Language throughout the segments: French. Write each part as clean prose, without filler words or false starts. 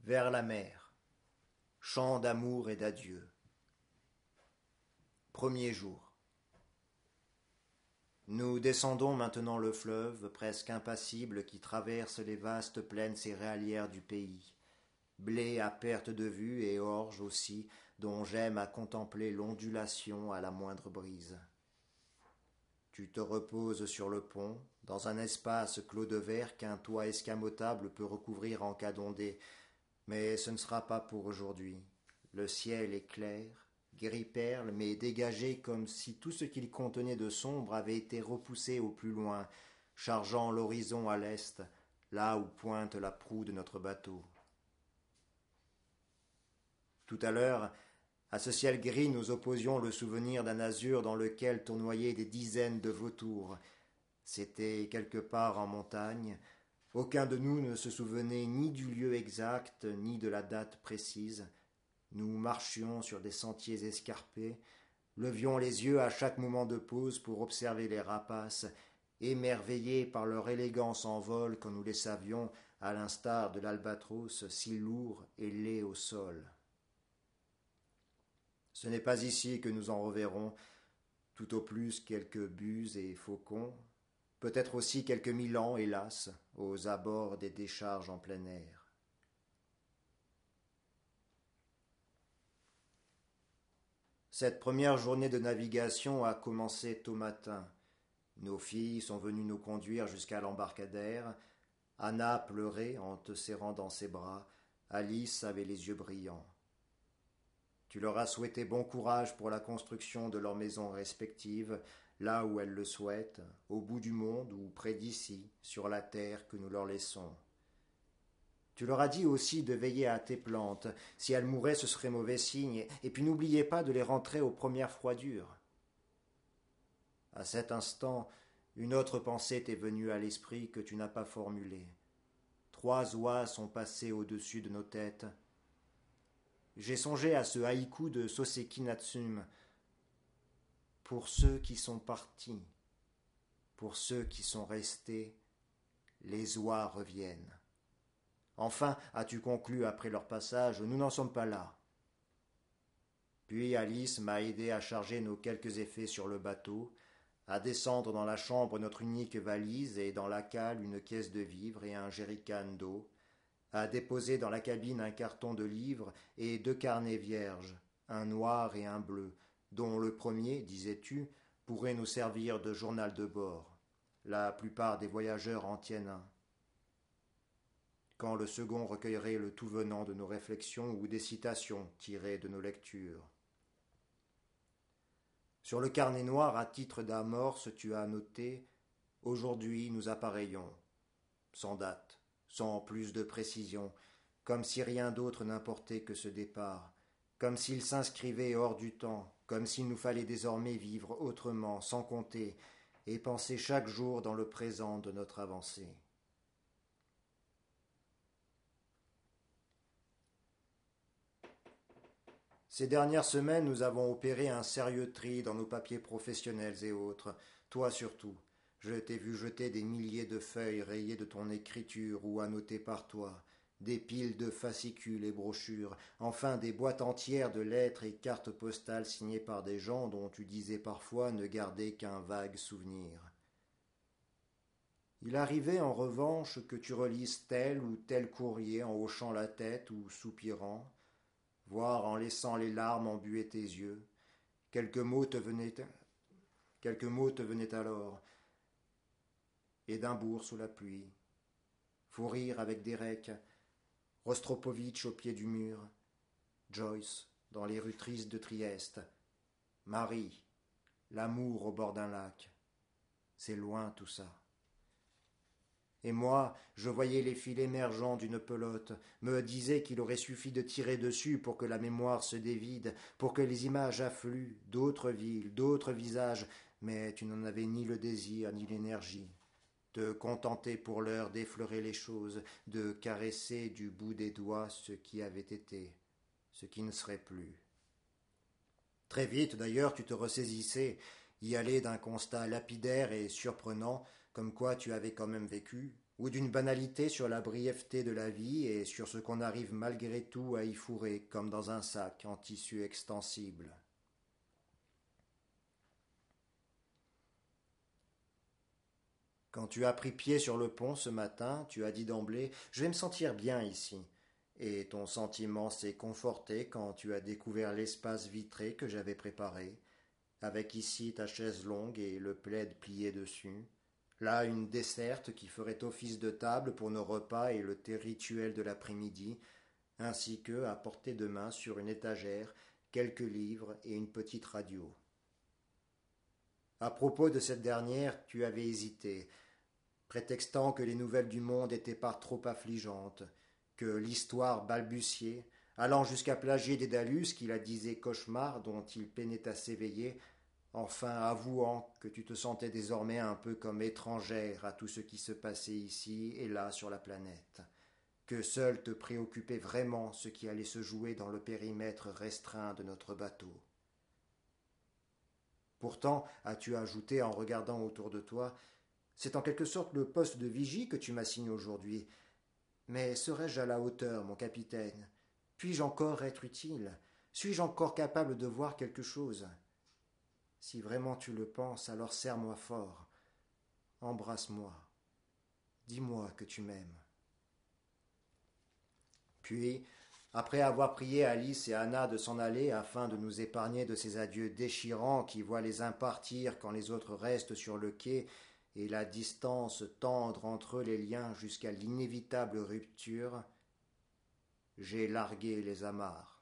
vers la mer. Chant d'amour et d'adieu. Premier jour. Nous descendons maintenant le fleuve, presque impassible, qui traverse les vastes plaines céréalières du pays. Blé à perte de vue et orge aussi, dont j'aime à contempler l'ondulation à la moindre brise. Tu te reposes sur le pont, dans un espace clos de verre qu'un toit escamotable peut recouvrir en cas d'ondée. Mais ce ne sera pas pour aujourd'hui. Le ciel est clair, gris perle, mais dégagé comme si tout ce qu'il contenait de sombre avait été repoussé au plus loin, chargeant l'horizon à l'est, là où pointe la proue de notre bateau. Tout à l'heure, à ce ciel gris, nous opposions le souvenir d'un azur dans lequel tournoyaient des dizaines de vautours. C'était quelque part en montagne. Aucun de nous ne se souvenait ni du lieu exact, ni de la date précise. Nous marchions sur des sentiers escarpés, levions les yeux à chaque moment de pause pour observer les rapaces, émerveillés par leur élégance en vol quand nous les savions, à l'instar de l'albatros, si lourd et laid au sol. Ce n'est pas ici que nous en reverrons, tout au plus quelques buses et faucons, peut-être aussi quelques milans, hélas, aux abords des décharges en plein air. Cette première journée de navigation a commencé tôt matin. Nos filles sont venues nous conduire jusqu'à l'embarcadère. Anna pleurait en te serrant dans ses bras. Alice avait les yeux brillants. Tu leur as souhaité bon courage pour la construction de leurs maisons respectives, là où elles le souhaitent, au bout du monde ou près d'ici, sur la terre que nous leur laissons. Tu leur as dit aussi de veiller à tes plantes. Si elles mouraient, ce serait mauvais signe. Et puis n'oubliez pas de les rentrer aux premières froidures. À cet instant, une autre pensée t'est venue à l'esprit que tu n'as pas formulée. 3 oies sont passées au-dessus de nos têtes. J'ai songé à ce haïku de Soseki Natsume. Pour ceux qui sont partis, pour ceux qui sont restés, les oies reviennent. Enfin, as-tu conclu après leur passage, nous n'en sommes pas là. Puis Alice m'a aidé à charger nos quelques effets sur le bateau, à descendre dans la chambre notre unique valise et dans la cale une caisse de vivres et un jerrycan d'eau, à déposer dans la cabine un carton de livres et 2 carnets vierges, un noir et un bleu, dont le premier, disais-tu, pourrait nous servir de journal de bord. La plupart des voyageurs en tiennent un. Quand le second recueillerait le tout venant de nos réflexions ou des citations tirées de nos lectures. Sur le carnet noir, à titre d'amorce, tu as noté « Aujourd'hui nous appareillons », sans date, sans plus de précision, comme si rien d'autre n'importait que ce départ, comme s'il s'inscrivait hors du temps, comme s'il nous fallait désormais vivre autrement, sans compter, et penser chaque jour dans le présent de notre avancée. Ces dernières semaines, nous avons opéré un sérieux tri dans nos papiers professionnels et autres, toi surtout. Je t'ai vu jeter des milliers de feuilles rayées de ton écriture ou annotées par toi, des piles de fascicules et brochures, enfin des boîtes entières de lettres et cartes postales signées par des gens dont tu disais parfois ne garder qu'un vague souvenir. Il arrivait en revanche que tu relises tel ou tel courrier en hochant la tête ou soupirant, voire en laissant les larmes embuer tes yeux. Quelques mots te venaient alors. Édimbourg sous la pluie, Faut rire avec Derek, Rostropovitch au pied du mur, Joyce dans les rues tristes de Trieste, Marie, l'amour au bord d'un lac. C'est loin tout ça. Et moi, je voyais les fils émergeants d'une pelote, me disais qu'il aurait suffi de tirer dessus pour que la mémoire se dévide, pour que les images affluent, d'autres villes, d'autres visages, mais tu n'en avais ni le désir ni l'énergie. Te contenter pour l'heure d'effleurer les choses, de caresser du bout des doigts ce qui avait été, ce qui ne serait plus. Très vite, d'ailleurs, tu te ressaisissais, y aller d'un constat lapidaire et surprenant, comme quoi tu avais quand même vécu, ou d'une banalité sur la brièveté de la vie et sur ce qu'on arrive malgré tout à y fourrer comme dans un sac en tissu extensible. Quand tu as pris pied sur le pont ce matin, tu as dit d'emblée « Je vais me sentir bien ici ». Et ton sentiment s'est conforté quand tu as découvert l'espace vitré que j'avais préparé, avec ici ta chaise longue et le plaid plié dessus, là une desserte qui ferait office de table pour nos repas et le thé rituel de l'après-midi, ainsi que, à portée de main sur une étagère, quelques livres et une petite radio. À propos de cette dernière, tu avais hésité, prétextant que les nouvelles du monde étaient pas trop affligeantes, que l'histoire balbutiait, allant jusqu'à plagier Dédalus qui la disait cauchemar dont il peinait à s'éveiller, enfin avouant que tu te sentais désormais un peu comme étrangère à tout ce qui se passait ici et là sur la planète, que seul te préoccupait vraiment ce qui allait se jouer dans le périmètre restreint de notre bateau. Pourtant, as-tu ajouté en regardant autour de toi, c'est en quelque sorte le poste de vigie que tu m'assignes aujourd'hui. Mais serais-je à la hauteur, mon capitaine? Puis-je encore être utile? Suis-je encore capable de voir quelque chose? Si vraiment tu le penses, alors serre-moi fort. Embrasse-moi. Dis-moi que tu m'aimes. Puis, après avoir prié Alice et Anna de s'en aller afin de nous épargner de ces adieux déchirants qui voient les uns partir quand les autres restent sur le quai et la distance tendre entre eux les liens jusqu'à l'inévitable rupture, j'ai largué les amarres.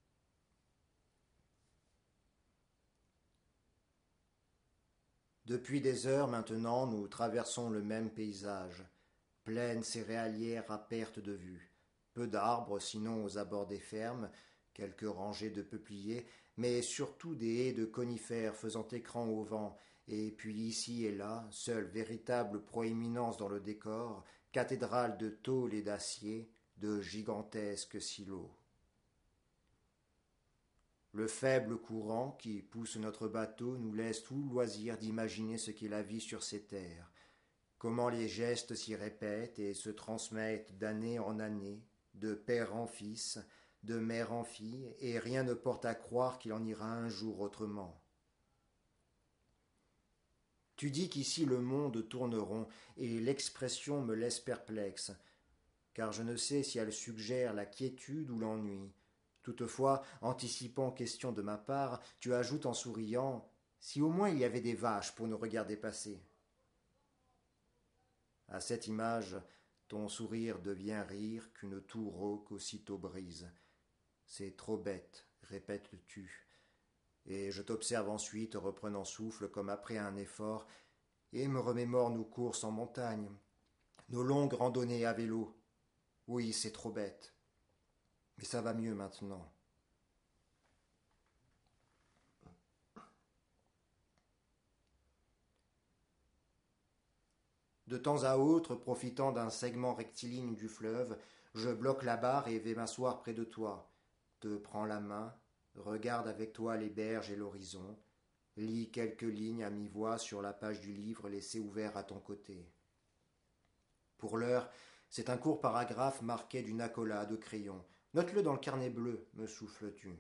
Depuis des heures maintenant, nous traversons le même paysage, plaine céréalière à perte de vue. Peu d'arbres, sinon aux abords des fermes, quelques rangées de peupliers, mais surtout des haies de conifères faisant écran au vent, et puis ici et là, seule véritable proéminence dans le décor, cathédrale de tôle et d'acier, de gigantesques silos. Le faible courant qui pousse notre bateau nous laisse tout loisir d'imaginer ce qu'est la vie sur ces terres, comment les gestes s'y répètent et se transmettent d'année en année, de père en fils, de mère en fille, et rien ne porte à croire qu'il en ira un jour autrement. Tu dis qu'ici le monde tourne rond, et l'expression me laisse perplexe, car je ne sais si elle suggère la quiétude ou l'ennui. Toutefois, anticipant question de ma part, tu ajoutes en souriant « Si au moins il y avait des vaches pour nous regarder passer ». À cette image, ton sourire devient rire qu'une toux rauque aussitôt brise. C'est trop bête, répètes-tu, et je t'observe ensuite reprenant souffle comme après un effort, et me remémore nos courses en montagne, nos longues randonnées à vélo. Oui, c'est trop bête. Mais ça va mieux maintenant. De temps à autre, profitant d'un segment rectiligne du fleuve, je bloque la barre et vais m'asseoir près de toi, te prends la main, regarde avec toi les berges et l'horizon, lis quelques lignes à mi-voix sur la page du livre laissé ouvert à ton côté. Pour l'heure, c'est un court paragraphe marqué d'une accolade au crayon. Note-le dans le carnet bleu, me souffles-tu.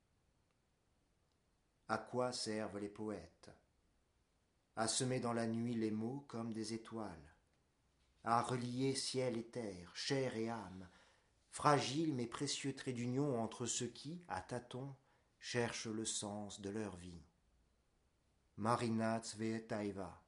À quoi servent les poètes? À semer dans la nuit les mots comme des étoiles, à relier ciel et terre, chair et âme, fragiles mais précieux traits d'union entre ceux qui, à tâtons, cherchent le sens de leur vie. Marina Tsvetaeva.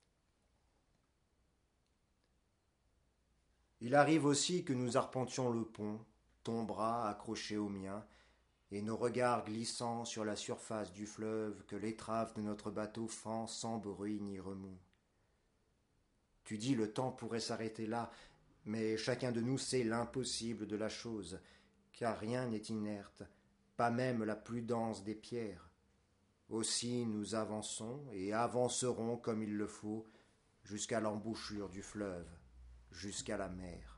Il arrive aussi que nous arpentions le pont, ton bras accroché au mien, et nos regards glissant sur la surface du fleuve que l'étrave de notre bateau fend sans bruit ni remous. Tu dis le temps pourrait s'arrêter là, mais chacun de nous sait l'impossible de la chose, car rien n'est inerte, pas même la plus dense des pierres. Aussi nous avançons et avancerons comme il le faut, jusqu'à l'embouchure du fleuve, jusqu'à la mer.